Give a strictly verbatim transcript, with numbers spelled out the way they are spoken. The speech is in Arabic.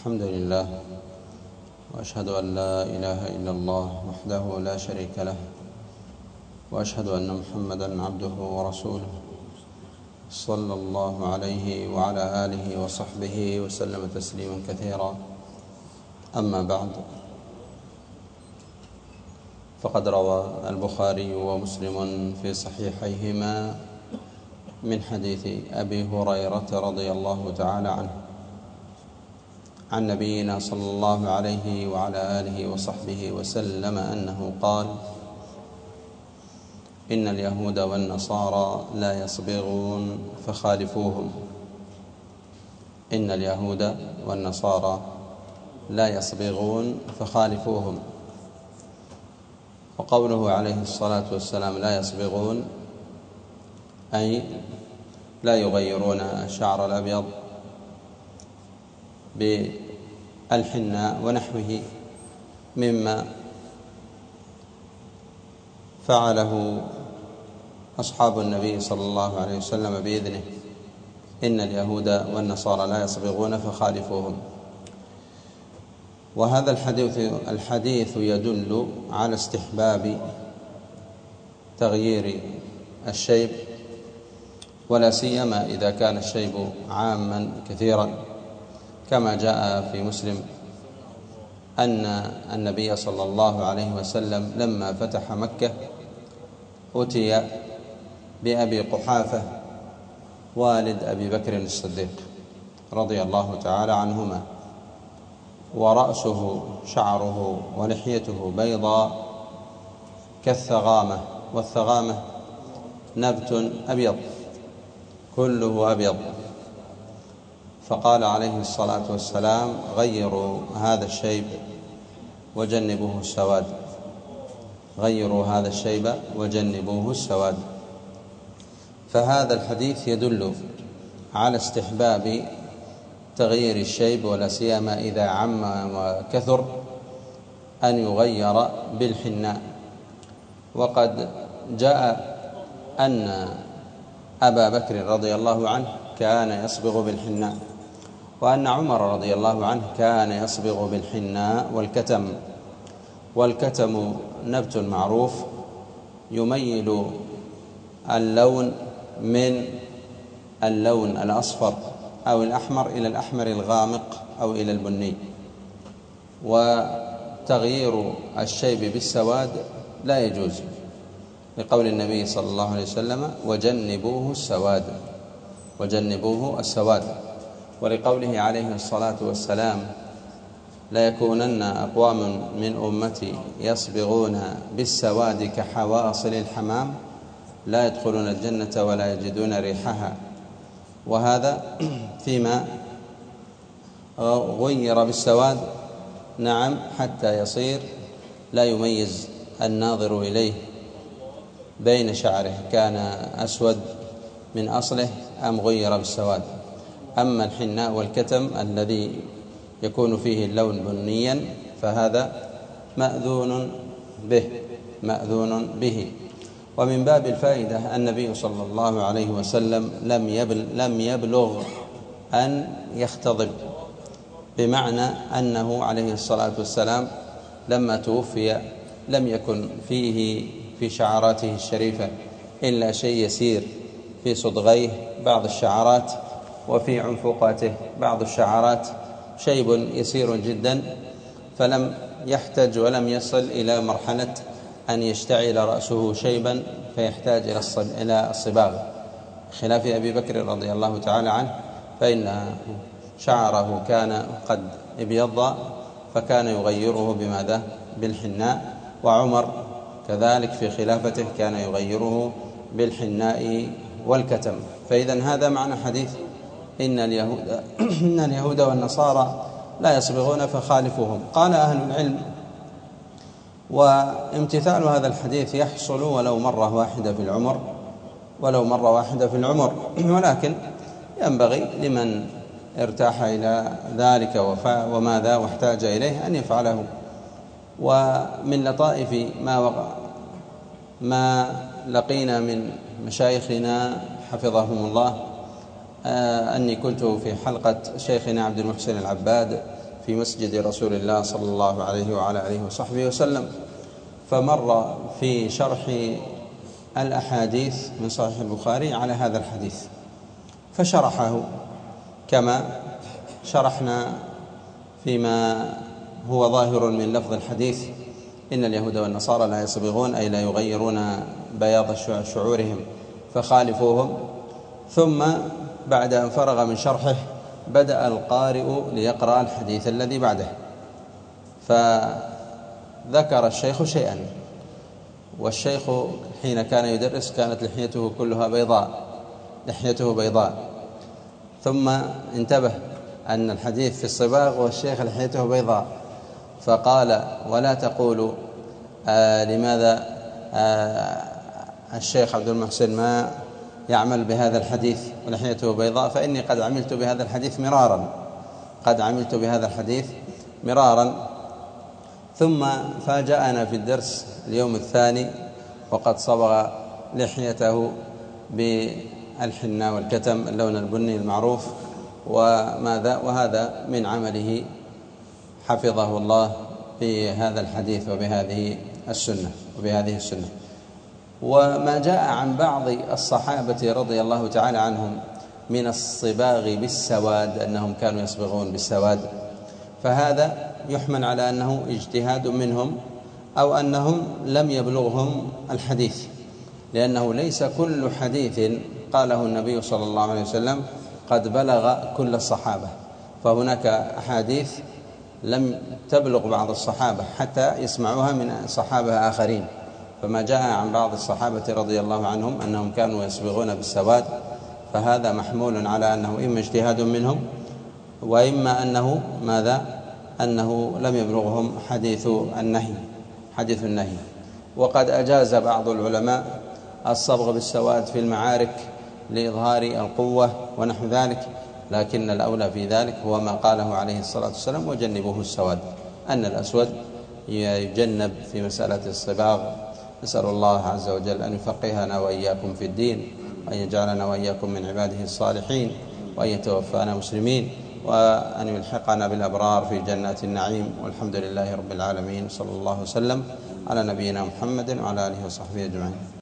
الحمد لله، وأشهد أن لا إله إلا الله وحده لا شريك له، وأشهد أن محمدًا عبده ورسوله صلى الله عليه وعلى آله وصحبه وسلم تسليمًا كثيرا. أما بعد، فقد روى البخاري ومسلم في صحيحيهما من حديث أبي هريرة رضي الله تعالى عنه عن نبينا صلى الله عليه وعلى آله وصحبه وسلم أنه قال: إن اليهود والنصارى لا يصبغون فخالفوهم. إن اليهود والنصارى لا يصبغون فخالفوهم. وقوله عليه الصلاة والسلام لا يصبغون أي لا يغيرون الشعر الأبيض بالحناء ونحوه مما فعله أصحاب النبي صلى الله عليه وسلم بإذنه. إن اليهود والنصارى لا يصبغون فخالفوهم. وهذا الحديث الحديث يدل على استحباب تغيير الشيب، ولا سيما إذا كان الشيب عاما كثيرا، كما جاء في مسلم أن النبي صلى الله عليه وسلم لما فتح مكة أتي بأبي قحافة والد أبي بكر الصديق رضي الله تعالى عنهما، ورأسه شعره ولحيته بيضاء كالثغامة، والثغامة نبت أبيض كله أبيض. فقال عليه الصلاة والسلام: غيروا هذا الشيب وجنبوه السواد، غيروا هذا الشيب وجنبوه السواد. فهذا الحديث يدل على استحباب تغيير الشيب، ولا سيما إذا عم وكثر، أن يغير بالحناء. وقد جاء أن أبا بكر رضي الله عنه كان يصبغ بالحناء، وأن عمر رضي الله عنه كان يصبغ بالحناء والكتم. والكتم نبت معروف يميل اللون من اللون الأصفر أو الأحمر إلى الأحمر الغامق أو إلى البني. وتغيير الشيب بالسواد لا يجوز، لقول النبي صلى الله عليه وسلم: وجنبوه السواد، وجنبوه السواد. ولقوله عليه الصلاة والسلام: لا يكونن أقوام من أمتي يصبغون بالسواد كحواصل الحمام لا يدخلون الجنة ولا يجدون ريحها. وهذا فيما غير بالسواد، نعم، حتى يصير لا يميز الناظر إليه بين شعره كان أسود من أصله أم غير بالسواد. أما الحناء والكتم الذي يكون فيه اللون بنيا فهذا مأذون به مأذون به. ومن باب الفائدة النبي صلى الله عليه وسلم لم يبلغ, لم يبلغ أن يختضب، بمعنى أنه عليه الصلاة والسلام لما توفي لم يكن فيه في شعراته الشريفة إلا شيء يسير، في صدغيه بعض الشعرات، وفي عنفقاته بعض الشعرات شيب يسير جدا، فلم يحتج ولم يصل إلى مرحلة أن يشتعل رأسه شيبا فيحتاج إلى الصباغ، خلاف أبي بكر رضي الله تعالى عنه، فإن شعره كان قد ابيض فكان يغيره بماذا؟ بالحناء. وعمر كذلك في خلافته كان يغيره بالحناء والكتم. فإذا هذا معنى حديث إن اليهود إن اليهود والنصارى لا يصبغون فخالفوهم. قال أهل العلم: وامتثال هذا الحديث يحصل ولو مرة واحدة في العمر، ولو مرة واحدة في العمر، ولكن ينبغي لمن ارتاح إلى ذلك وماذا واحتاج إليه أن يفعله. ومن لطائف ما وقع ما لقينا من مشايخنا حفظهم الله أني كنت في حلقة شيخنا عبد المحسن العباد في مسجد رسول الله صلى الله عليه وعلى آله وصحبه وسلم، فمر في شرح الأحاديث من صحيح البخاري على هذا الحديث، فشرحه كما شرحنا فيما هو ظاهر من لفظ الحديث: إن اليهود والنصارى لا يصبغون، أي لا يغيرون بياض شعورهم فخالفوهم. ثم بعد أن فرغ من شرحه بدأ القارئ ليقرأ الحديث الذي بعده، فذكر الشيخ شيئا، والشيخ حين كان يدرس كانت لحيته كلها بيضاء، لحيته بيضاء، ثم انتبه أن الحديث في الصباغ والشيخ لحيته بيضاء، فقال: ولا تقولوا آه لماذا آه الشيخ عبد المحسن ما يعمل بهذا الحديث ولحيته بيضاء، فإني قد عملت بهذا الحديث مرارا قد عملت بهذا الحديث مرارا ثم فاجأنا في الدرس اليوم الثاني وقد صبغ لحيته بالحناء والكتم اللون البني المعروف، وماذا وهذا من عمله حفظه الله في هذا الحديث وبهذه السنة وبهذه السنة. وما جاء عن بعض الصحابة رضي الله تعالى عنهم من الصباغ بالسواد أنهم كانوا يصبغون بالسواد، فهذا يحمل على أنه اجتهاد منهم أو أنهم لم يبلغهم الحديث، لأنه ليس كل حديث قاله النبي صلى الله عليه وسلم قد بلغ كل الصحابة، فهناك أحاديث لم تبلغ بعض الصحابة حتى يسمعوها من صحابة آخرين. فما جاء عن بعض الصحابة رضي الله عنهم أنهم كانوا يصبغون بالسواد، فهذا محمول على أنه إما اجتهاد منهم وإما أنه ماذا أنه لم يبلغهم حديث النهي حديث النهي. وقد أجاز بعض العلماء الصبغ بالسواد في المعارك لإظهار القوة ونحو ذلك، لكن الأولى في ذلك هو ما قاله عليه الصلاة والسلام: وجنبوه السواد، أن الأسود يجنب في مسألة الصباغ. نسأل الله عز وجل أن يفقهنا وإياكم في الدين، وأن يجعلنا وإياكم من عباده الصالحين، وأن يتوفانا مسلمين، وأن يلحقنا بالأبرار في جنات النعيم. والحمد لله رب العالمين، صلى الله وسلم على نبينا محمد وعلى آله وصحبه أجمعين.